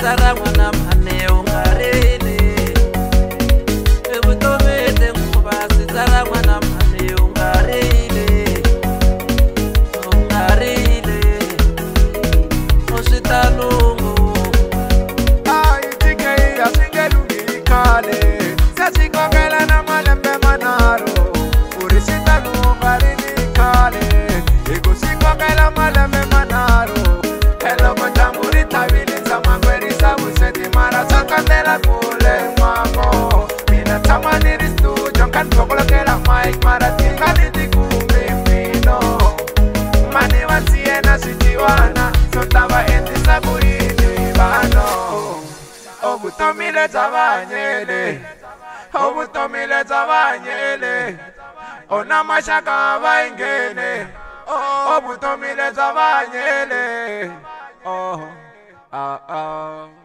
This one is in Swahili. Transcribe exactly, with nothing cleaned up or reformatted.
sitara mwana mane ungarele evutomete nguva sitara mwana mane ungarele ungarele oshitalungu ayitike yasingelungikale sasikongela na malembe manaro urishitalungu arinikale ikusikongela malembe manaro hello mtamuri tabili zamangweri sabuseti mara sakandela kule mamo mina tamaniri studio kan pokolokela mic mara tingani dikumbi mino mani wasiena sijiwana sotaba enti saburini bano obutomile tabanyele obutomile tabanyele ona mashaka baingene obutomile tabanyele oh ah ah